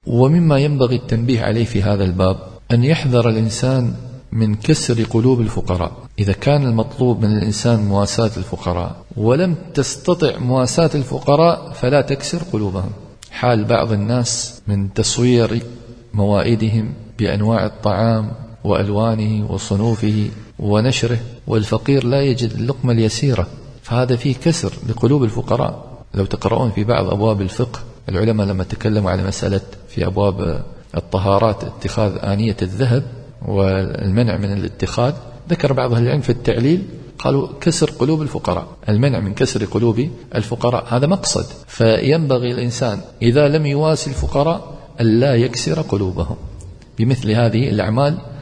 ومما ينبغي التنبيه عليه في هذا الباب أن يحذر الإنسان من كسر قلوب الفقراء. إذا كان المطلوب من الإنسان مواساة الفقراء ولم تستطع مواساة الفقراء فلا تكسر قلوبهم. حال بعض الناس من تصوير موائدهم بأنواع الطعام وألوانه وصنوفه ونشره، والفقير لا يجد اللقمة اليسيرة، فهذا فيه كسر لقلوب الفقراء. لو تقرؤون في بعض أبواب الفقه العلماء لما تكلموا على مسألة في أبواب الطهارات اتخاذ آنية الذهب والمنع من الاتخاذ، ذكر بعض أهل العلم في التعليل قالوا كسر قلوب الفقراء، المنع من كسر قلوب الفقراء هذا مقصد. فينبغي الإنسان إذا لم يواسي الفقراء ألا يكسر قلوبهم بمثل هذه الأعمال